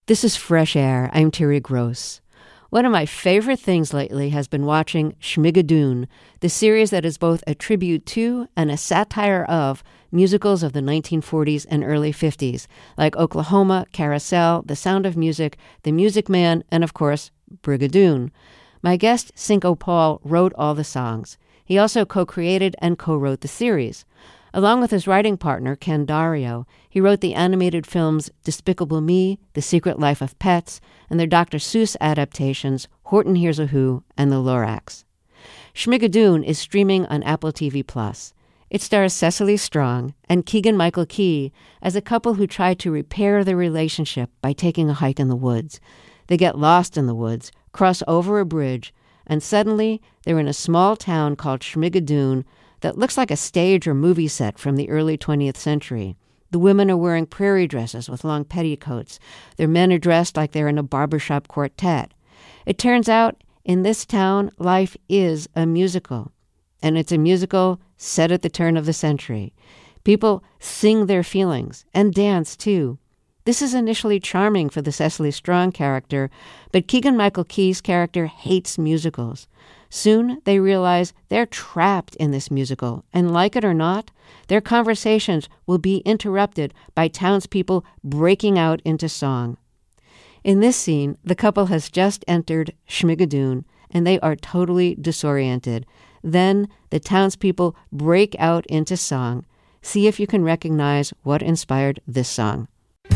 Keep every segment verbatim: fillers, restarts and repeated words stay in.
This is Fresh Air. I'm Terry Gross. One of my favorite things lately has been watching Schmigadoon, the series that is both a tribute to and a satire of musicals of the nineteen forties and early fifties, like Oklahoma, Carousel, The Sound of Music, The Music Man, and of course, Brigadoon. My guest, Cinco Paul, wrote all the songs. He also co-created and co-wrote the series. Along with his writing partner, Ken Dario, he wrote the animated films Despicable Me, The Secret Life of Pets, and their Doctor Seuss adaptations, Horton Hears a Who, and The Lorax. Schmigadoon is streaming on Apple T V Plus. It stars Cecily Strong and Keegan-Michael Key as a couple who try to repair their relationship by taking a hike in the woods. They get lost in the woods, cross over a bridge, and suddenly they're in a small town called Schmigadoon that looks like a stage or movie set from the early twentieth century. The women are wearing prairie dresses with long petticoats. Their men are dressed like they're in a barbershop quartet. It turns out, in this town, life is a musical. And it's a musical set at the turn of the century. People sing their feelings and dance, too. This is initially charming for the Cecily Strong character, but Keegan-Michael Key's character hates musicals. Soon, they realize they're trapped in this musical, and like it or not, their conversations will be interrupted by townspeople breaking out into song. In this scene, the couple has just entered Schmigadoon, and they are totally disoriented. Then, the townspeople break out into song. See if you can recognize what inspired this song.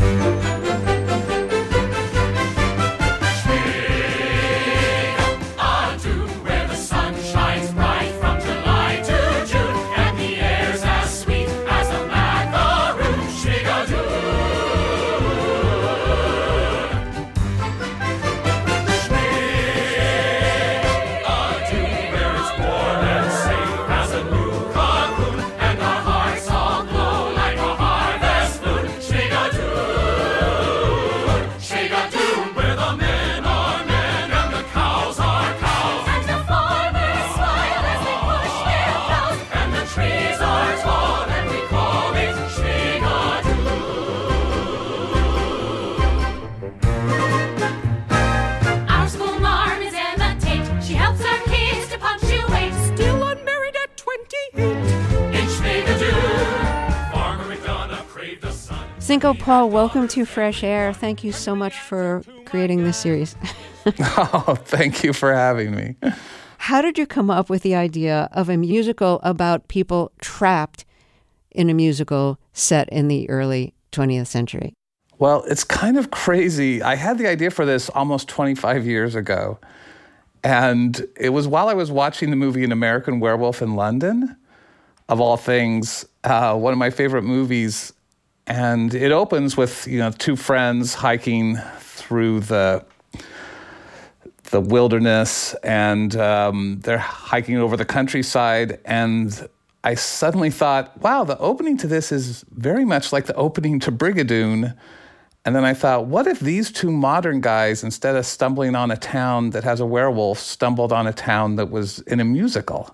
Cinco Paul, welcome to Fresh Air. Thank you so much for creating this series. Oh, thank you for having me. How did you come up with the idea of a musical about people trapped in a musical set in the early twentieth century? Well, it's kind of crazy. I had the idea for this almost twenty-five years ago. And it was while I was watching the movie An American Werewolf in London, of all things, uh, one of my favorite movies. And it opens with, you know, two friends hiking through the the wilderness, and um, they're hiking over the countryside. And I suddenly thought, wow, the opening to this is very much like the opening to Brigadoon. And then I thought, what if these two modern guys, instead of stumbling on a town that has a werewolf, stumbled on a town that was in a musical?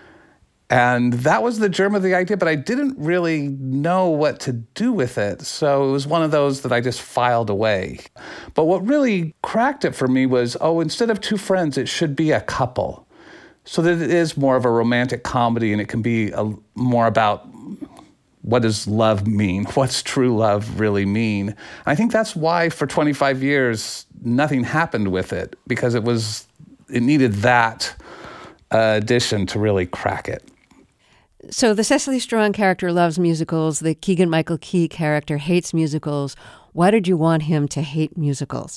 And that was the germ of the idea, but I didn't really know what to do with it. So it was one of those that I just filed away. But what really cracked it for me was, oh, instead of two friends, it should be a couple. So that it is more of a romantic comedy, and it can be a, more about what does love mean? What's true love really mean? I think that's why for twenty-five years, nothing happened with it, because it was it needed that uh, addition to really crack it. So the Cecily Strong character loves musicals. The Keegan-Michael Key character hates musicals. Why did you want him to hate musicals?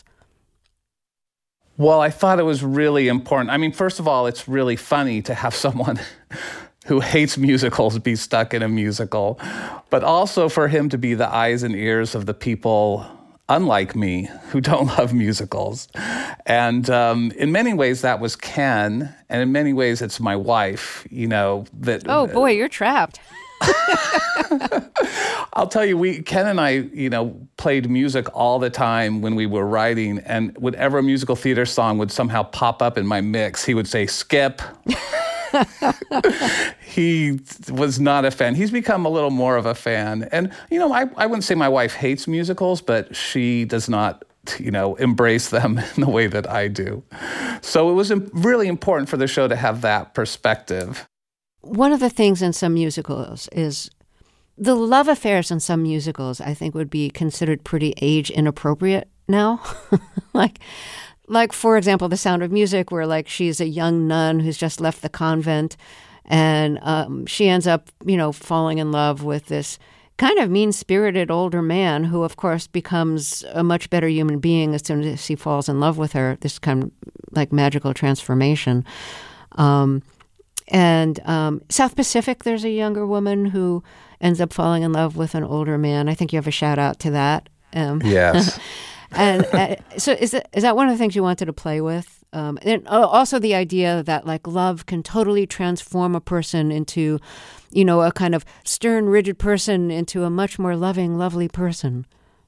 Well, I thought it was really important. I mean, first of all, it's really funny to have someone who hates musicals be stuck in a musical, but also for him to be the eyes and ears of the people, unlike me, who don't love musicals. And um, in many ways, that was Ken, and in many ways, it's my wife, you know. that. Oh, boy, you're trapped. I'll tell you, we Ken and I, you know, played music all the time when we were writing, and whenever a musical theater song would somehow pop up in my mix, he would say, skip. He was not a fan. He's become a little more of a fan. And, you know, I, I wouldn't say my wife hates musicals, but she does not you know, embrace them in the way that I do. So it was really important for the show to have that perspective. One of the things in some musicals is the love affairs in some musicals, I think, would be considered pretty age inappropriate now. like, like, for example, The Sound of Music, where like she's a young nun who's just left the convent, and um, she ends up, you know, falling in love with this kind of mean-spirited older man who, of course, becomes a much better human being as soon as he falls in love with her, this kind of like magical transformation. Um, and um, South Pacific, there's a younger woman who ends up falling in love with an older man. I think you have a shout-out to that. Um, yes. and uh, so is that, is that one of the things you wanted to play with? Um, and also the idea that like love can totally transform a person into, you know, a kind of stern, rigid person into a much more loving, lovely person.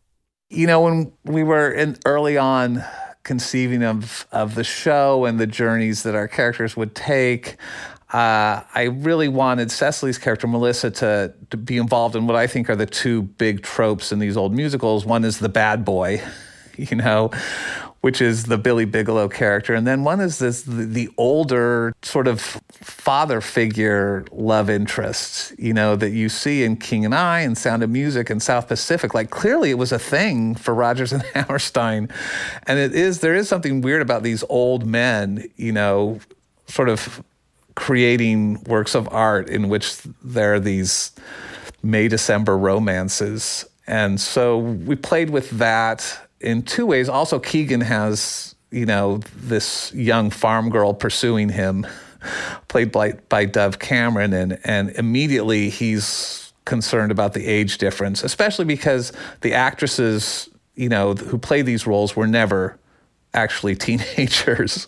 You know, when we were in early on conceiving of, of the show and the journeys that our characters would take, uh, I really wanted Cecily's character, Melissa, to, to be involved in what I think are the two big tropes in these old musicals. One is the bad boy, you know, which is the Billy Bigelow character. And then one is this the, the older sort of father figure love interest, you know, that you see in King and I and Sound of Music and South Pacific. Like, clearly it was a thing for Rodgers and Hammerstein. And it is, there is something weird about these old men, you know, sort of creating works of art in which there are these May-December romances. And so we played with that in two ways. Also, Keegan has, you know, this young farm girl pursuing him, played by, by Dove Cameron, and, and immediately he's concerned about the age difference, especially because the actresses, you know, who play these roles were never actually teenagers.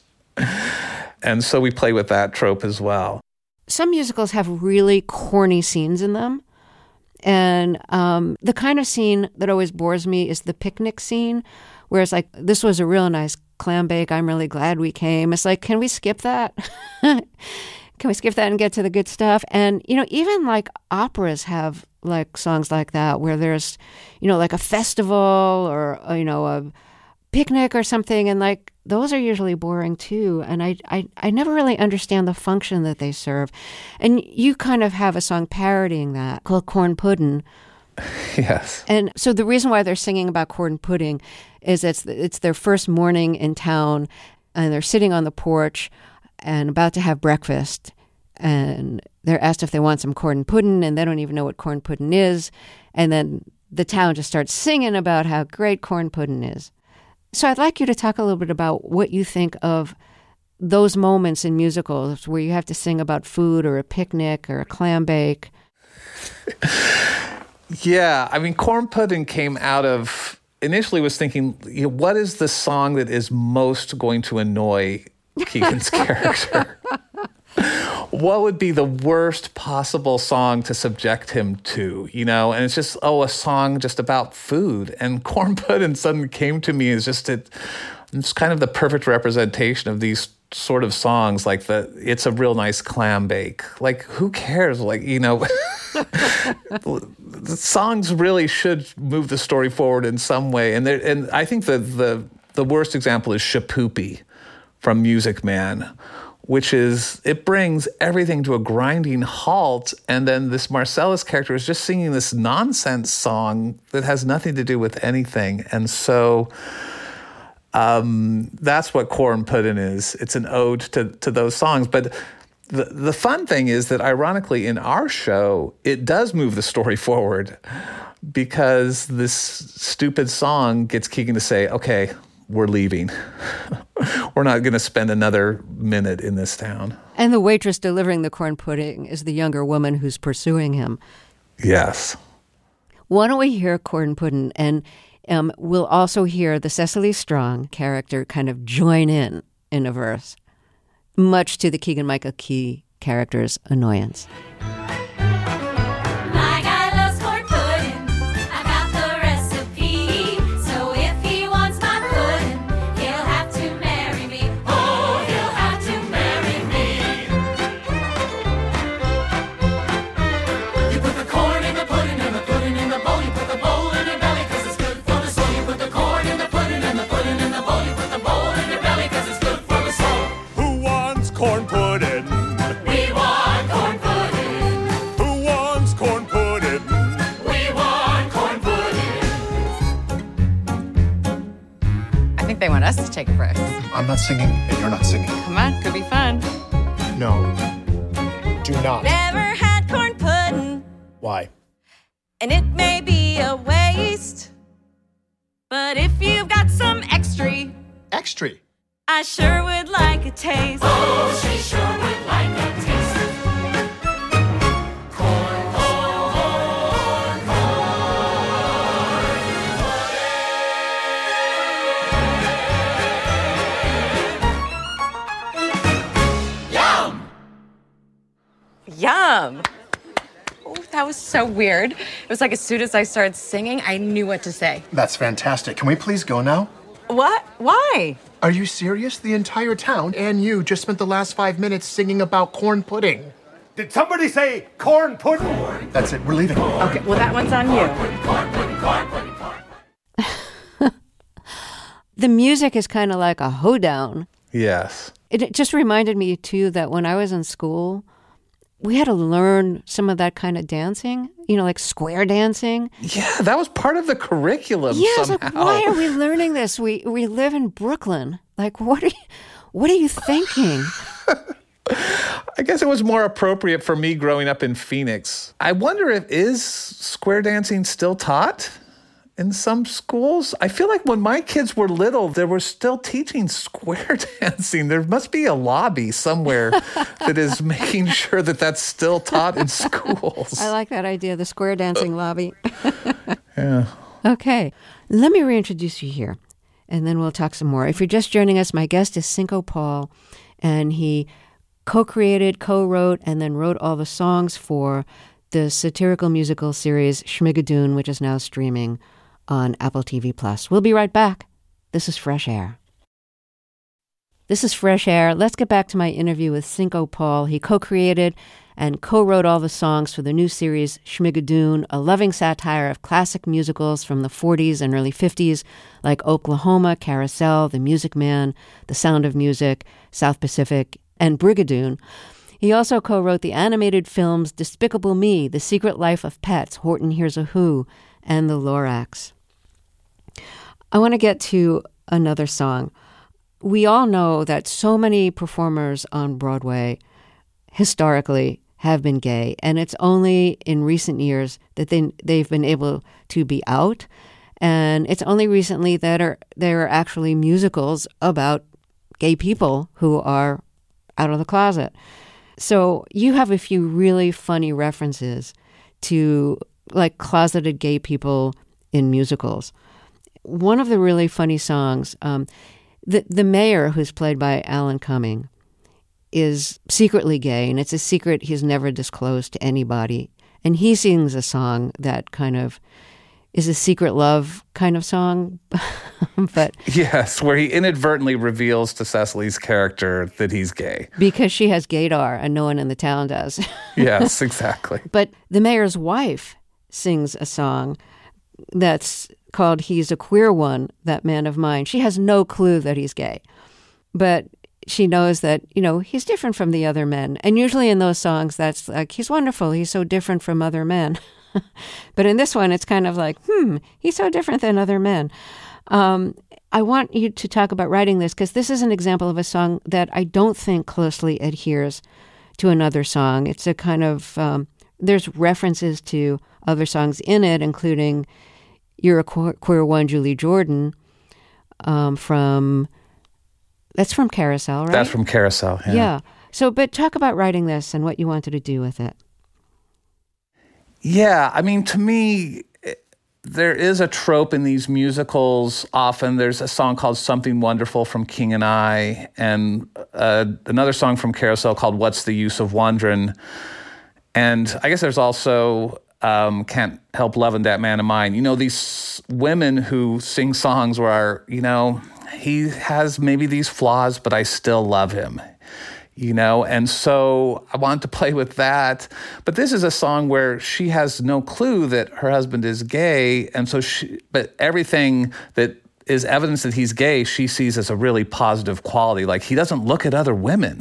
And so we play with that trope as well. Some musicals have really corny scenes in them. And um, the kind of scene that always bores me is the picnic scene, where it's like, this was a real nice clam bake. I'm really glad we came. It's like, can we skip that? Can we skip that and get to the good stuff? And, you know, even like operas have like songs like that, where there's, you know, like a festival or, you know, a picnic or something. And like, those are usually boring too. And I, I, I never really understand the function that they serve. And you kind of have a song parodying that called Corn Puddin'. Yes. And so the reason why they're singing about corn pudding is it's it's their first morning in town, and they're sitting on the porch and about to have breakfast. And they're asked if they want some corn pudding, and they don't even know what corn pudding is. And then the town just starts singing about how great corn pudding is. So I'd like you to talk a little bit about what you think of those moments in musicals where you have to sing about food or a picnic or a clam bake. Yeah, I mean, Corn Pudding came out of, initially was thinking, you know, what is the song that is most going to annoy Keegan's character? What would be the worst possible song to subject him to, you know? And it's just, oh, a song just about food. And Corn Pudding suddenly came to me as just, it, it's kind of the perfect representation of these sort of songs, like the, it's a real nice clam bake. Like, who cares? Like, you know, the songs really should move the story forward in some way. And there, and I think the, the, the worst example is Shapoopy from Music Man, which is, it brings everything to a grinding halt, and then this Marcellus character is just singing this nonsense song that has nothing to do with anything. And so um, that's what Corn Puddin' is. It's an ode to, to those songs. But the, the fun thing is that, ironically, in our show, it does move the story forward, because this stupid song gets Keegan to say, okay, we're leaving. We're not going to spend another minute in this town. And the waitress delivering the corn pudding is the younger woman who's pursuing him. Yes. Why don't we hear Corn Puddin'? And um, we'll also hear the Cecily Strong character kind of join in in a verse, much to the Keegan-Michael Key character's annoyance. Corn in the think they want us to take a break. I'm not singing, and you're not singing. Come on, could be fun. No. Do not. Never had corn pudding, Why? and it may be a waste. But if you've got some extra, Extra. I sure would like a taste. Oh, she sure would like a taste. Corn, corn, corn, Yum! Yum! Oh, that was so weird. It was like as soon as I started singing, I knew what to say. That's fantastic. Can we please go now? What? Why? Are you serious? The entire town and you just spent the last five minutes singing about corn pudding. Did somebody say corn pudding? That's it. We're leaving. Okay, well, that one's on you. The music is kind of like a hoedown. Yes. It, it just reminded me, too, that when I was in school, we had to learn some of that kind of dancing, you know, like square dancing. Yeah, that was part of the curriculum Yeah, I was somehow. like, why are we learning this? We we live in Brooklyn. Like, what are you, what are you thinking? I guess it was more appropriate for me growing up in Phoenix. I wonder if is square dancing still taught in some schools? I feel like when my kids were little, they were still teaching square dancing. There must be a lobby somewhere that is making sure that that's still taught in schools. I like that idea, the square dancing lobby. Yeah. Okay, let me reintroduce you here, and then we'll talk some more. If you're just joining us, my guest is Cinco Paul, and he co-created, co-wrote, and then wrote all the songs for the satirical musical series Schmigadoon, which is now streaming on Apple T V Plus. We'll be right back. This is Fresh Air. This is Fresh Air. Let's get back to my interview with Cinco Paul. He co-created and co-wrote all the songs for the new series Schmigadoon, a loving satire of classic musicals from the forties and early fifties, like Oklahoma, Carousel, The Music Man, The Sound of Music, South Pacific, and Brigadoon. He also co-wrote the animated films Despicable Me, The Secret Life of Pets, Horton Hears a Who, and The Lorax. I want to get to another song. We all know that so many performers on Broadway historically have been gay, and it's only in recent years that they, they've been able to be out, and it's only recently that are, there are actually musicals about gay people who are out of the closet. So you have a few really funny references to like closeted gay people in musicals. One of the really funny songs, um, the the mayor, who's played by Alan Cumming, is secretly gay, and it's a secret he's never disclosed to anybody. And he sings a song that kind of is a secret love kind of song, but Yes, where he inadvertently reveals to Cecily's character that he's gay. because she has gaydar and no one in the town does. Yes, exactly. But the mayor's wife sings a song that's called He's a Queer One, That Man of Mine. She has no clue that he's gay, but she knows that, you know, he's different from the other men. And usually in those songs, that's like, he's wonderful. He's so different from other men. But in this one, it's kind of like, hmm, he's so different than other men. Um, I want you to talk about writing this because this is an example of a song that I don't think closely adheres to another song. It's a kind of, um, there's references to other songs in it, including You're a Queer One, Julie Jordan, um, from, that's from Carousel, right? That's from Carousel, yeah. Yeah. So, but talk about writing this and what you wanted to do with it. Yeah, I mean, to me, there is a trope in these musicals. Often there's a song called Something Wonderful from King and I, and uh, another song from Carousel called What's the Use of Wonderin'. And I guess there's also um, Can't Help Loving That Man of Mine. You know, these women who sing songs where, you know, he has maybe these flaws, but I still love him. You know, and so I wanted to play with that. But this is a song where she has no clue that her husband is gay. And so she, but everything that is evidence that he's gay, she sees as a really positive quality. Like he doesn't look at other women.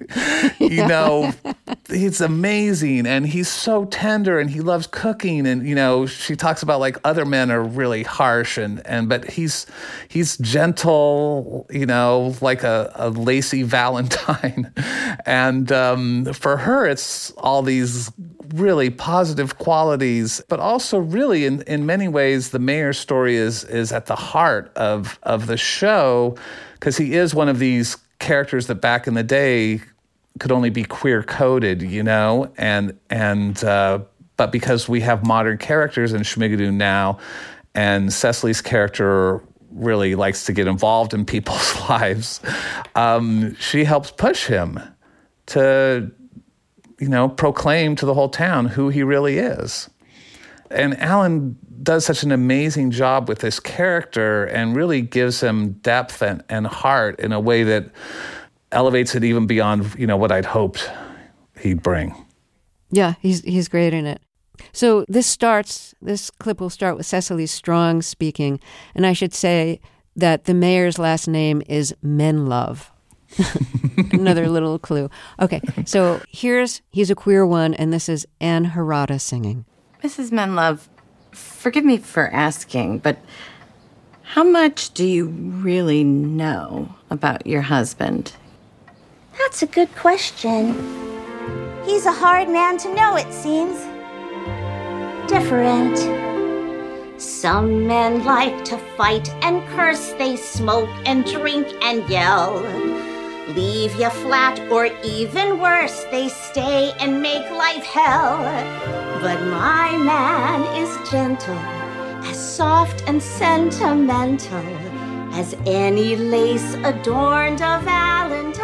you know, he's amazing, and he's so tender, and he loves cooking, and you know, she talks about like other men are really harsh, and and but he's he's gentle, you know, like a, a lacy Valentine, and um, for her, it's all these really positive qualities, but also really in, in many ways, the mayor's story is is at the heart of of the show, because he is one of these characters that back in the day could only be queer coded, you know, and and uh, but because we have modern characters in Schmigadoon now, and Cecily's character really likes to get involved in people's lives, um, she helps push him to, you know, proclaim to the whole town who he really is. And Alan does such an amazing job with this character and really gives him depth and, and heart in a way that elevates it even beyond, you know, what I'd hoped he'd bring. Yeah, he's he's great in it. So this starts, this clip will start with Cecily Strong speaking, and I should say that the mayor's last name is Menlove. Another little clue. Okay, so here's He's a Queer One, and this is Anne Harada singing. Missus Menlove, forgive me for asking, but how much do you really know about your husband? That's a good question. He's a hard man to know, it seems. Different. Some men like to fight and curse, they smoke and drink and yell. Leave you flat, or even worse, they stay and make life hell. But my man is gentle, as soft and sentimental as any lace adorned a valentine.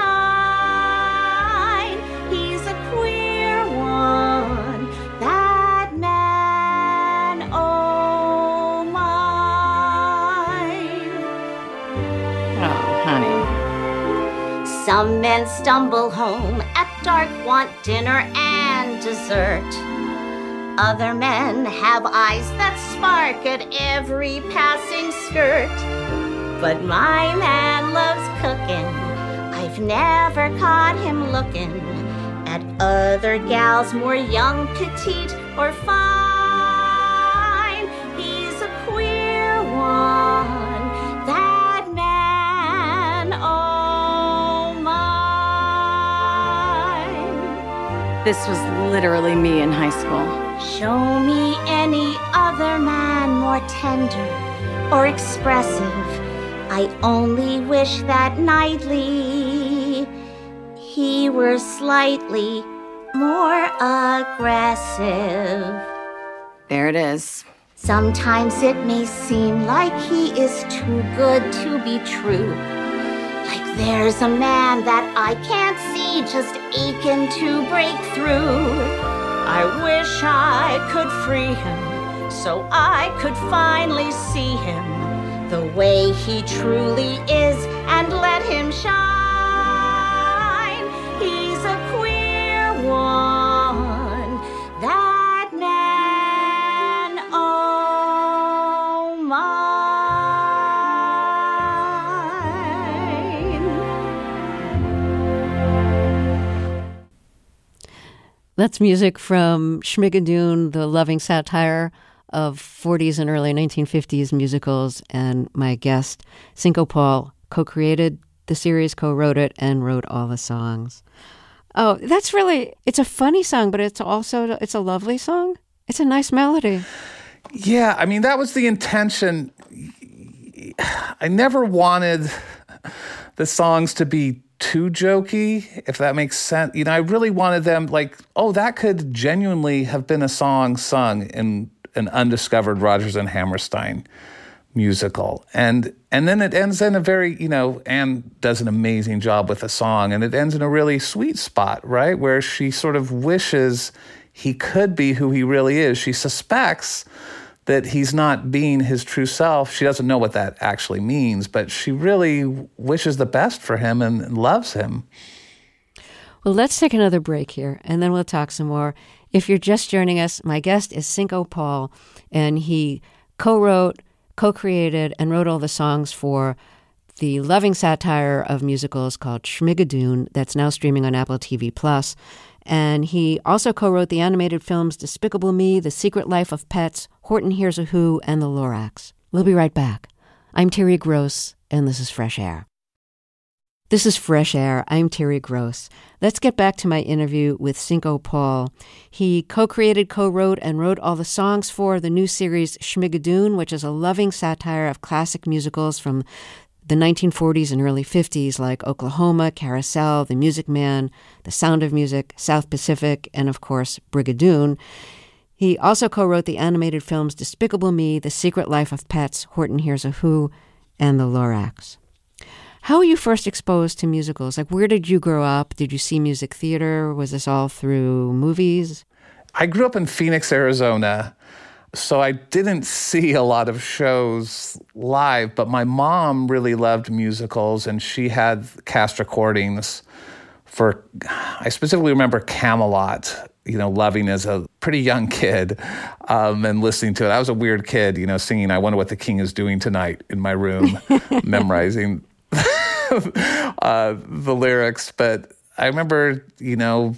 He's a queer one, that man, oh mine. Oh, honey. Some men stumble home at dark, want dinner and dessert. Other men have eyes that spark at every passing skirt. But my man loves cooking. I've never caught him looking at other gals more young, petite, or fine. He's a queer one, that man, oh mine. This was literally me in high school. Show me any other man more tender or expressive. I only wish that nightly he were slightly more aggressive. There it is. Sometimes it may seem like he is too good to be true. Like there's a man that I can't see, just aching to break through. I wish I could free him so I could finally see him the way he truly is and let him shine. He's a queer one, that man, oh mine. That's music from Schmigadoon, the loving satire of forties and early nineteen fifties musicals, and my guest, Cinco Paul, co-created the series, co-wrote it, and wrote all the songs. Oh, that's really, it's a funny song, but it's also, it's a lovely song. It's a nice melody. Yeah, I mean, that was the intention. I never wanted the songs to be too jokey, if that makes sense. You know, I really wanted them like, oh, that could genuinely have been a song sung in an undiscovered Rodgers and Hammerstein musical. And and then it ends in a very, you know, Anne does an amazing job with the song, and it ends in a really sweet spot, right? Where she sort of wishes he could be who he really is. She suspects that he's not being his true self. She doesn't know what that actually means, but she really wishes the best for him and, and loves him. Well, let's take another break here, and then we'll talk some more. If you're just joining us, my guest is Cinco Paul, and he co-wrote, co-created, and wrote all the songs for the loving satire of musicals called Schmigadoon that's now streaming on Apple T V Plus. And he also co-wrote the animated films Despicable Me, The Secret Life of Pets, Horton Hears a Who, and The Lorax. We'll be right back. I'm Terry Gross, and this is Fresh Air. This is Fresh Air. I'm Terry Gross. Let's get back to my interview with Cinco Paul. He co-created, co-wrote, and wrote all the songs for the new series Schmigadoon, which is a loving satire of classic musicals from the nineteen forties and early fifties, like Oklahoma, Carousel, The Music Man, The Sound of Music, South Pacific, and of course, Brigadoon. He also co-wrote the animated films Despicable Me, The Secret Life of Pets, Horton Hears a Who, and The Lorax. How were you first exposed to musicals? Like, where did you grow up? Did you see music theater? Was this all through movies? I grew up in Phoenix, Arizona, so I didn't see a lot of shows live, but my mom really loved musicals, and she had cast recordings for, I specifically remember Camelot, you know, loving as a pretty young kid um, and listening to it. I was a weird kid, you know, singing I Wonder What the King is Doing Tonight in my room, memorizing uh, the lyrics. But I remember, you know,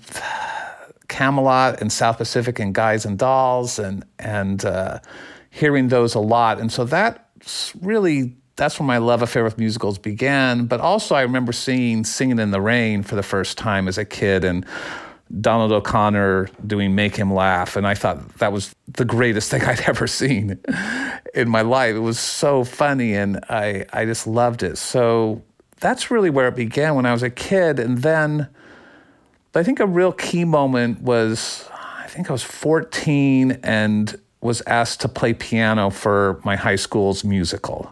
Camelot and South Pacific and Guys and Dolls and, and uh, hearing those a lot. And so that really, that's when my love affair with musicals began. But also I remember seeing Singing in the Rain for the first time as a kid, and Donald O'Connor doing Make Him Laugh. And I thought that was the greatest thing I'd ever seen in my life. It was so funny, and I, I just loved it. So that's really where it began when I was a kid. And then I think a real key moment was, I think I was fourteen and was asked to play piano for my high school's musical.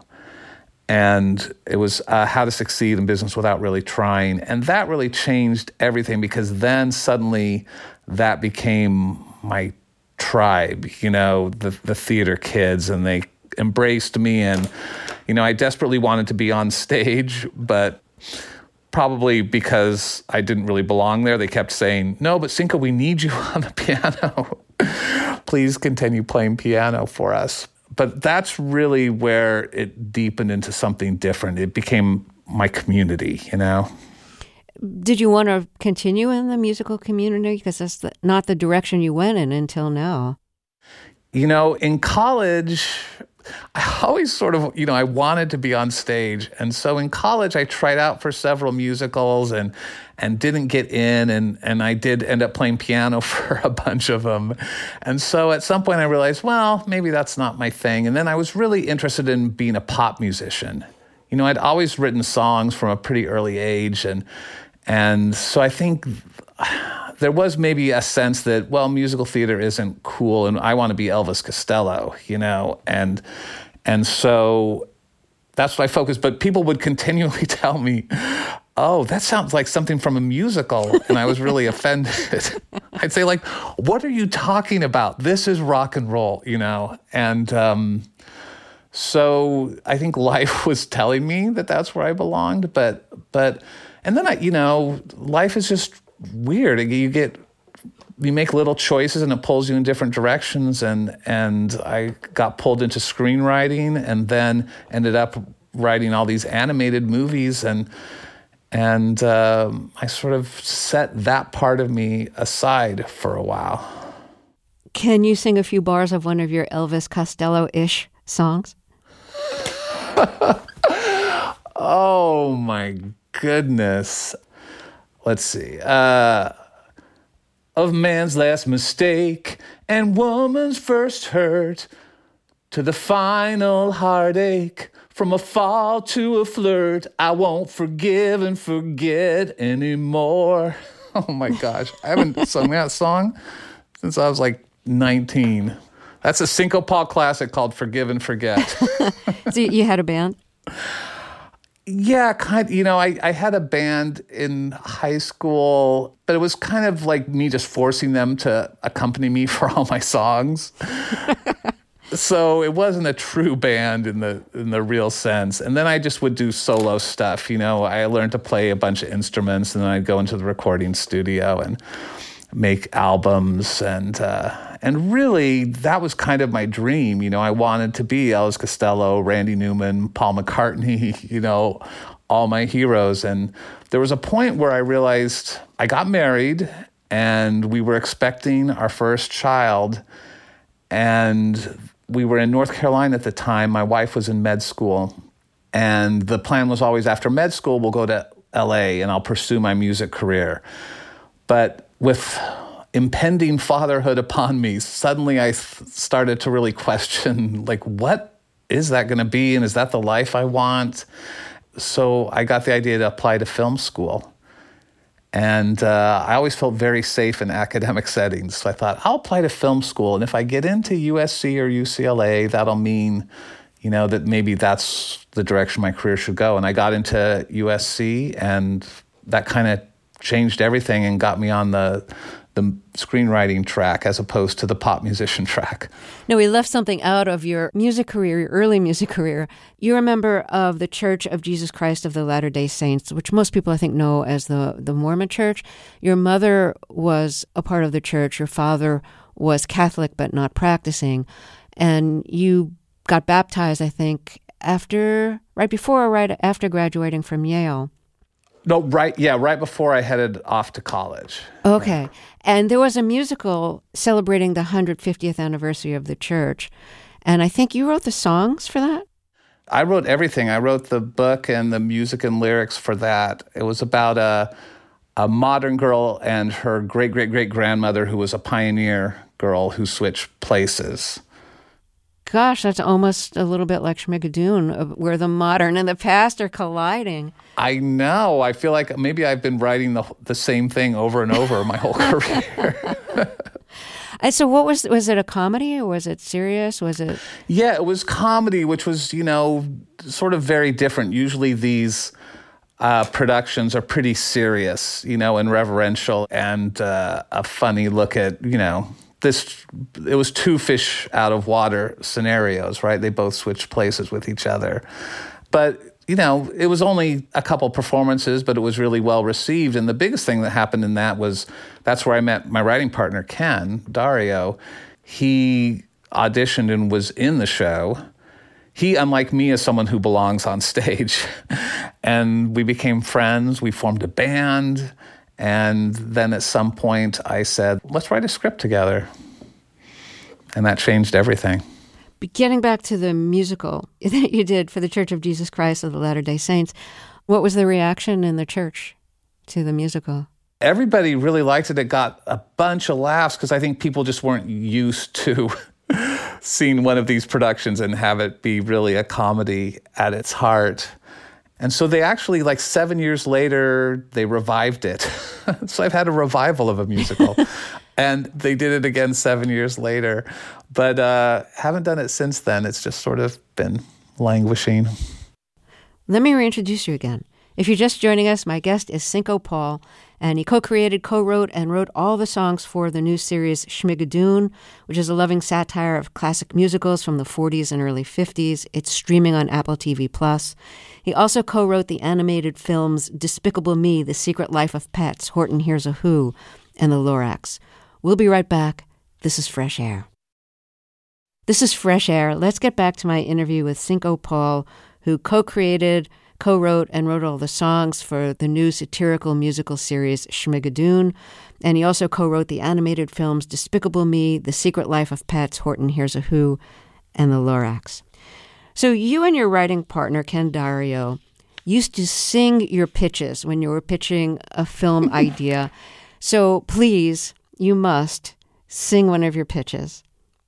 And it was uh, How to Succeed in Business Without Really Trying. And that really changed everything, because then suddenly that became my tribe, you know, the, the theater kids, and they embraced me. And, you know, I desperately wanted to be on stage, but probably because I didn't really belong there, they kept saying, no, but Cinco, we need you on the piano. Please continue playing piano for us. But that's really where it deepened into something different. It became my community, you know. Did you want to continue in the musical community? Because that's the, not the direction you went in until now. You know, in college, I always sort of, you know, I wanted to be on stage. And so in college, I tried out for several musicals and and didn't get in. And, and I did end up playing piano for a bunch of them. And so at some point I realized, well, maybe that's not my thing. And then I was really interested in being a pop musician. You know, I'd always written songs from a pretty early age. And, and so I think there was maybe a sense that, well, musical theater isn't cool, and I want to be Elvis Costello, you know, and and so that's what I focused. But people would continually tell me, oh, that sounds like something from a musical, and I was really offended. I'd say, like, what are you talking about? This is rock and roll, you know, and um, so I think life was telling me that that's where I belonged, but but and then I, you know, life is just weird. You get, you make little choices and it pulls you in different directions. And, and I got pulled into screenwriting, and then ended up writing all these animated movies. And, and um, I sort of set that part of me aside for a while. Can you sing a few bars of one of your Elvis Costello-ish songs? Oh my goodness. Let's see. Uh, of man's last mistake and woman's first hurt, to the final heartache, from a fall to a flirt, I won't forgive and forget anymore. Oh my gosh. I haven't sung that song since I was like nineteen. That's a Cinco Paul classic called Forgive and Forget. So you had a band? Yeah, kind of, you know, I, I had a band in high school, but it was kind of like me just forcing them to accompany me for all my songs. So it wasn't a true band in the in the real sense. And then I just would do solo stuff, you know. I learned to play a bunch of instruments, and then I'd go into the recording studio and make albums. And uh, and really, that was kind of my dream. You know, I wanted to be Elvis Costello, Randy Newman, Paul McCartney, you know, all my heroes. And there was a point where I realized I got married and we were expecting our first child. And we were in North Carolina at the time. My wife was in med school. And the plan was always after med school, we'll go to L A and I'll pursue my music career. But with impending fatherhood upon me, suddenly I th- started to really question, like, what is that going to be? And is that the life I want? So I got the idea to apply to film school. And uh, I always felt very safe in academic settings. So I thought, I'll apply to film school. And if I get into U S C or U C L A, that'll mean, you know, that maybe that's the direction my career should go. And I got into U S C, and that kind of changed everything and got me on the the screenwriting track as opposed to the pop musician track. No, we left something out of your music career, your early music career. You're a member of the Church of Jesus Christ of the Latter-day Saints, which most people, I think, know as the, the Mormon Church. Your mother was a part of the church. Your father was Catholic but not practicing. And you got baptized, I think, after, right before or right after graduating from Yale. No, right, yeah, right before I headed off to college. Okay. Right. And there was a musical celebrating the one hundred fiftieth anniversary of the church. And I think you wrote the songs for that? I wrote everything. I wrote the book and the music and lyrics for that. It was about a, a modern girl and her great-great-great-grandmother who was a pioneer girl who switched places. Gosh, that's almost a little bit like Schmigadoon, where the modern and the past are colliding. I know. I feel like maybe I've been writing the the same thing over and over my whole career. And so what was, was it a comedy or was it serious? Was it? Yeah, it was comedy, which was, you know, sort of very different. Usually these uh, productions are pretty serious, you know, and reverential, and uh, a funny look at, you know, this, it was two fish out of water scenarios, right? They both switched places with each other. But, you know, it was only a couple performances, but it was really well received. And the biggest thing that happened in that was, that's where I met my writing partner, Ken Dario. He auditioned and was in the show. He, unlike me, is someone who belongs on stage. And we became friends. We formed a band. And then at some point I said, let's write a script together. And that changed everything. But getting back to the musical that you did for the Church of Jesus Christ of the Latter-day Saints, what was the reaction in the church to the musical? Everybody really liked it. It got a bunch of laughs because I think people just weren't used to seeing one of these productions and have it be really a comedy at its heart. And so they actually, like seven years later, they revived it. So I've had a revival of a musical. And they did it again seven years later. But uh, haven't done it since then. It's just sort of been languishing. Let me reintroduce you again. If you're just joining us, my guest is Cinco Paul, and he co-created, co-wrote, and wrote all the songs for the new series Schmigadoon, which is a loving satire of classic musicals from the forties and early fifties. It's streaming on Apple T V Plus. He also co-wrote the animated films Despicable Me, The Secret Life of Pets, Horton Hears a Who, and The Lorax. We'll be right back. This is Fresh Air. This is Fresh Air. Let's get back to my interview with Cinco Paul, who co-created, co-wrote, and wrote all the songs for the new satirical musical series Schmigadoon. And he also co-wrote the animated films Despicable Me, The Secret Life of Pets, Horton Hears a Who, and The Lorax. So you and your writing partner, Ken Dario, used to sing your pitches when you were pitching a film idea. So please, you must sing one of your pitches.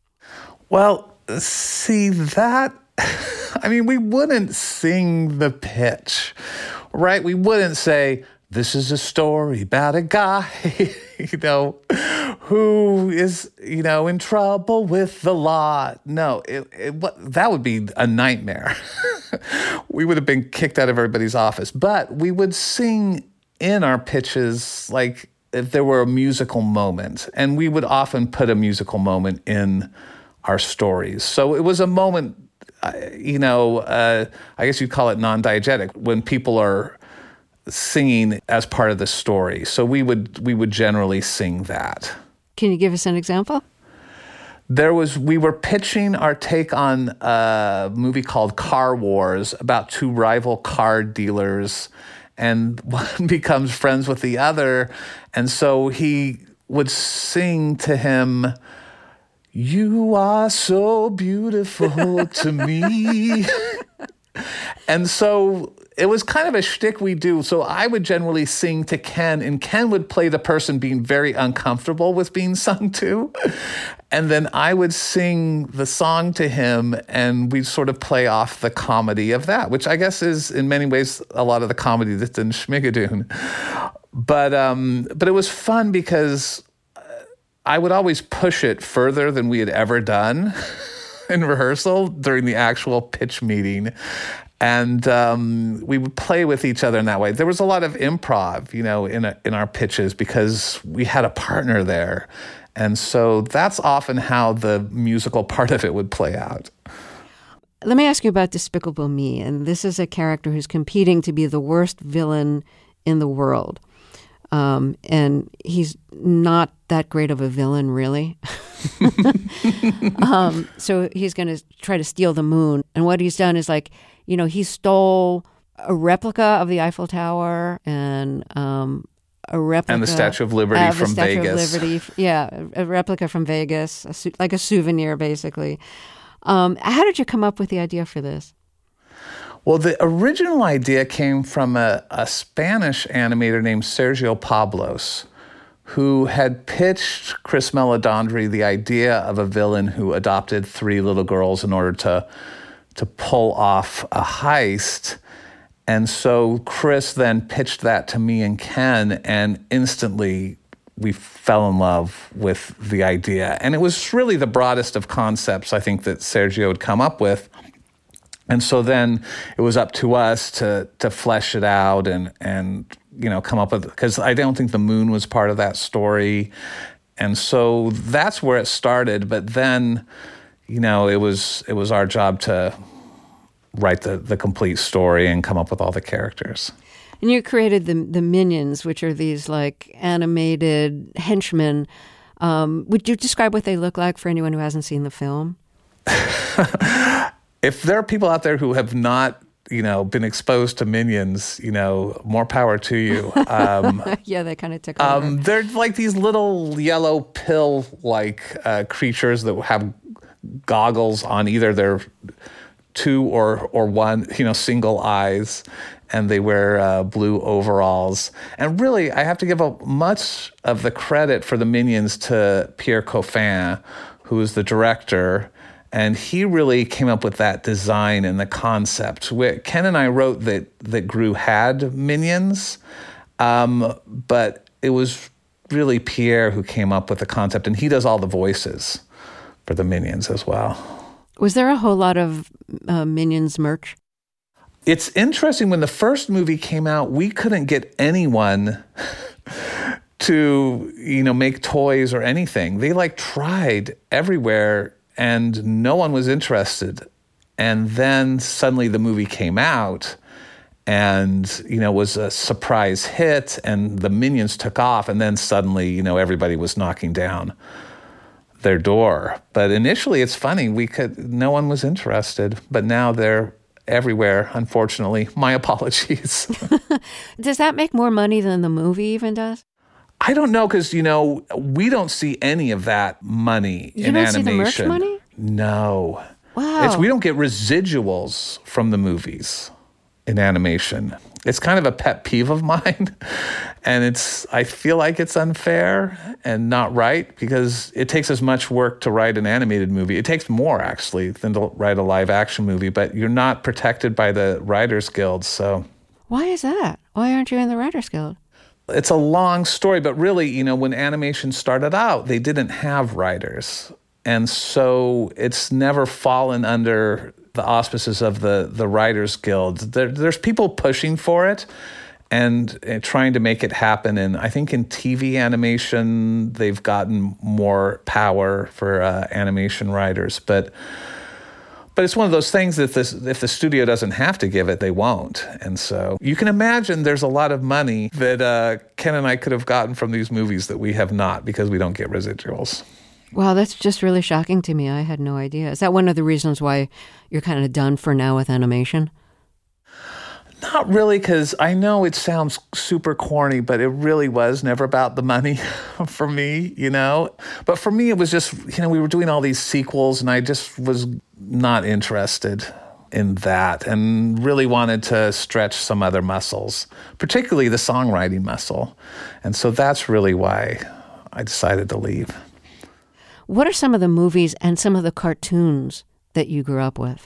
Well, see, that, I mean, we wouldn't sing the pitch, right? We wouldn't say, this is a story about a guy, you know, who is, you know, in trouble with the law. No, it, it, what, that would be a nightmare. We would have been kicked out of everybody's office. But we would sing in our pitches like if there were a musical moment. And we would often put a musical moment in our stories. So it was a moment, uh, you know, uh, I guess you'd call it non-diegetic, when people are singing as part of the story. So we would we would generally sing that. Can you give us an example? There was, we were pitching our take on a movie called Car Wars about two rival car dealers, and one becomes friends with the other. And so he would sing to him, "You are so beautiful to me." And so it was kind of a shtick we do. So I would generally sing to Ken, and Ken would play the person being very uncomfortable with being sung to. And then I would sing the song to him, and we'd sort of play off the comedy of that, which I guess is in many ways a lot of the comedy that's in Schmigadoon. But, um, but it was fun because I would always push it further than we had ever done in rehearsal during the actual pitch meeting. And um, we would play with each other in that way. There was a lot of improv, you know, in a, in our pitches because we had a partner there. And so that's often how the musical part of it would play out. Let me ask you about Despicable Me. And this is a character who's competing to be the worst villain in the world. Um, and he's not that great of a villain, really. um, so he's going to try to steal the moon. And what he's done is like, you know, he stole a replica of the Eiffel Tower and um, a replica and the Statue of Liberty uh, from the Statue Vegas. Of Liberty, yeah, a replica from Vegas, a su- like a souvenir, basically. Um, how did you come up with the idea for this? Well, the original idea came from a, a Spanish animator named Sergio Pablos, who had pitched Chris Meledandri the idea of a villain who adopted three little girls in order to to pull off a heist. And so Chris then pitched that to me and Ken, and instantly we fell in love with the idea. And it was really the broadest of concepts, I think, that Sergio had come up with. And so then it was up to us to to flesh it out and, and you know, come up with, because I don't think the moon was part of that story. And so that's where it started. But then, you know, it was it was our job to write the, the complete story and come up with all the characters. And you created the the Minions, which are these like animated henchmen. Um, would you describe what they look like for anyone who hasn't seen the film? If there are people out there who have not, you know, been exposed to Minions, you know, more power to you. Um, yeah, they kind of took over. Um, they're like these little yellow pill-like uh, creatures that have goggles on either their two or or one, you know, single eyes, and they wear uh, blue overalls. And really, I have to give a, much of the credit for the Minions to Pierre Coffin, who is the director. And he really came up with that design and the concept. Ken and I wrote that that Gru had minions, um, but it was really Pierre who came up with the concept, and he does all the voices for the Minions as well. Was there a whole lot of uh, Minions merch? It's interesting, when the first movie came out, we couldn't get anyone to, you know, make toys or anything. They like tried everywhere, and no one was interested. And then suddenly the movie came out and, you know, was a surprise hit, and the Minions took off. And then suddenly, you know, everybody was knocking down their door. But initially, it's funny, we could, no one was interested, but now they're everywhere, unfortunately. My apologies. Does that make more money than the movie even does? I don't know, because, you know, we don't see any of that money you in don't animation. See the merch money? No. Wow. It's, we don't get residuals from the movies in animation. It's kind of a pet peeve of mine. And it's, I feel like it's unfair and not right, because it takes as much work to write an animated movie. It takes more, actually, than to write a live action movie, but you're not protected by the Writers Guild, so. Why is that? Why aren't you in the Writers Guild? It's a long story, but really, you know, when animation started out, they didn't have writers. And so it's never fallen under the auspices of the, the Writers Guild. There, there's people pushing for it and, and trying to make it happen. And I think in T V animation, they've gotten more power for uh, animation writers. But But it's one of those things that this, if the studio doesn't have to give it, they won't. And so you can imagine there's a lot of money that uh, Ken and I could have gotten from these movies that we have not because we don't get residuals. Wow, that's just really shocking to me. I had no idea. Is that one of the reasons why you're kind of done for now with animation? Not really, because I know it sounds super corny, but it really was never about the money for me, you know? But for me, it was just, you know, we were doing all these sequels, and I just was not interested in that and really wanted to stretch some other muscles, particularly the songwriting muscle. And so that's really why I decided to leave. What are some of the movies and some of the cartoons that you grew up with?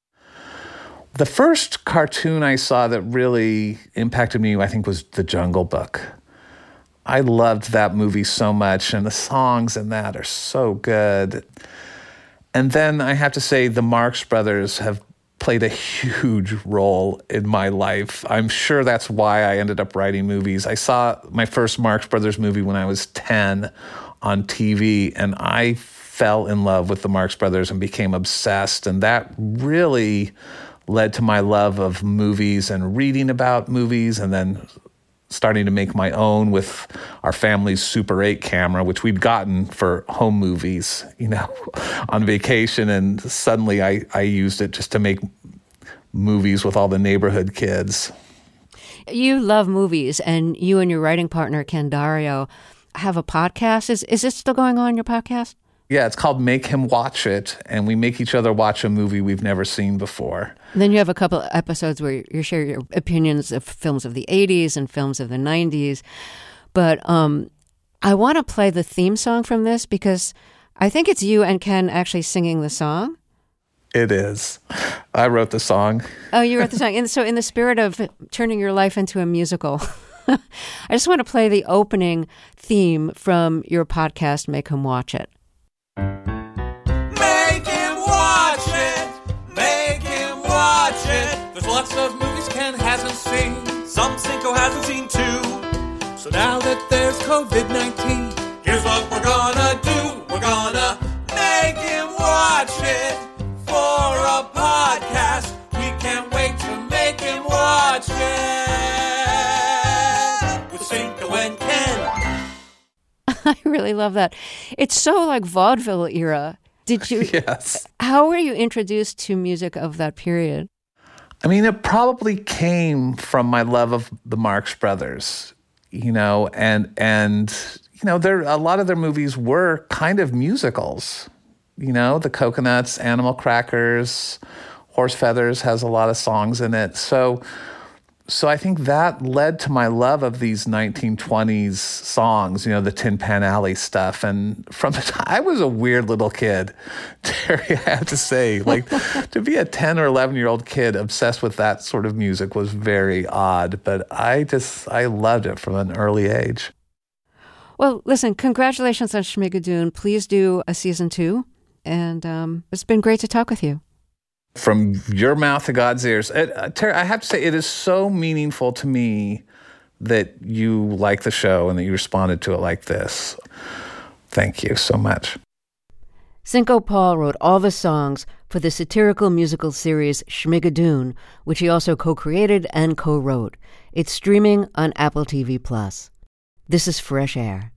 The first cartoon I saw that really impacted me, I think, was The Jungle Book. I loved that movie so much, and the songs in that are so good. And then I have to say the Marx Brothers have played a huge role in my life. I'm sure that's why I ended up writing movies. I saw my first Marx Brothers movie when I was ten on T V, and I fell in love with the Marx Brothers and became obsessed, and that really led to my love of movies and reading about movies, and then starting to make my own with our family's Super eight camera, which we'd gotten for home movies, you know, on vacation. And suddenly I, I used it just to make movies with all the neighborhood kids. You love movies, and you and your writing partner, Ken Dario, have a podcast. Is, is this still going on, your podcast? Yeah, it's called Make Him Watch It, and we make each other watch a movie we've never seen before. And then you have a couple of episodes where you share your opinions of films of the eighties and films of the nineties. But um, I want to play the theme song from this because I think it's you and Ken actually singing the song. It is. I wrote the song. Oh, you wrote the song. And so in the spirit of turning your life into a musical, I just want to play the opening theme from your podcast, Make Him Watch It. Make him watch it. Make him watch it. There's lots of movies Ken hasn't seen. Some Cinco hasn't seen too. So now that there's covid nineteen, here's what we're gonna do. We're gonna make him watch it for a podcast. We can't wait to make him watch it with Cinco and Ken. I really love that. It's so like vaudeville era. Did you? Yes. How were you introduced to music of that period? I mean, it probably came from my love of the Marx Brothers, you know, and, and you know, there a lot of their movies were kind of musicals, you know, The Coconuts, Animal Crackers, Horse Feathers has a lot of songs in it. So So I think that led to my love of these nineteen twenties songs, you know, the Tin Pan Alley stuff. And from the time, I was a weird little kid, Terry, I have to say. Like, to be a ten or eleven-year-old kid obsessed with that sort of music was very odd. But I just, I loved it from an early age. Well, listen, congratulations on Schmigadoon. Please do a season two. And um, it's been great to talk with you. From your mouth to God's ears. It, uh, Terry, I have to say, it is so meaningful to me that you like the show and that you responded to it like this. Thank you so much. Cinco Paul wrote all the songs for the satirical musical series Schmigadoon, which he also co-created and co-wrote. It's streaming on Apple T V Plus. This is Fresh Air.